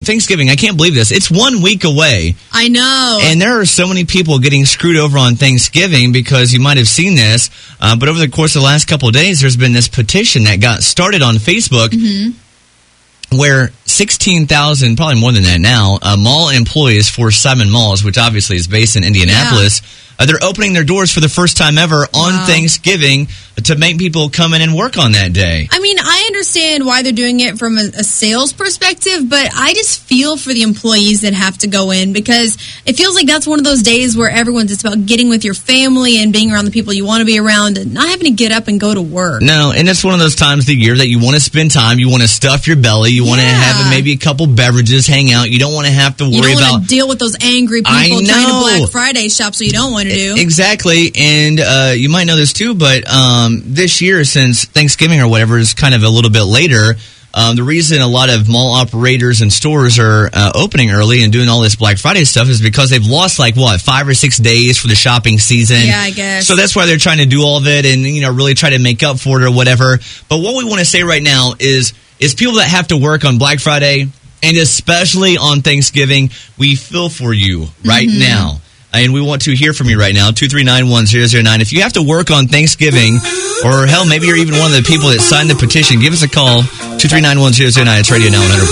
Thanksgiving, I can't believe this. It's 1 week away. I know. And there are so many people getting screwed over on Thanksgiving because you might have seen this. But over the course of the last couple of days, there's been this petition that got started on Facebook where 16,000, probably more than that now, mall employees for Simon Malls, which obviously is based in Indianapolis, they're opening their doors for the first time ever on Thanksgiving to make people come in and work on that day. I mean, I understand why they're doing it from a sales perspective, but I just feel for the employees that have to go in because it feels like that's one of those days where everyone's just about getting with your family and being around the people you want to be around and not having to get up and go to work. No, and it's one of those times of the year that you want to spend time, you want to stuff your belly, you want to have maybe a couple beverages, hang out. You don't want to have to worry about... You don't want to deal with those angry people trying to Black Friday shop, so you don't want to do. Exactly, and you might know this too, but this year, since Thanksgiving or whatever is kind of a little bit later, the reason a lot of mall operators and stores are opening early and doing all this Black Friday stuff is because they've lost 5 or 6 days for the shopping season. Yeah, I guess. So that's why they're trying to do all of it and really try to make up for it or whatever. But what we want to say right now is people that have to work on Black Friday and especially on Thanksgiving, we feel for you right now. And we want to hear from you right now, 239-1009. If you have to work on Thanksgiving, or hell, maybe you're even one of the people that signed the petition, give us a call, 239-1009. It's Radio Now 100.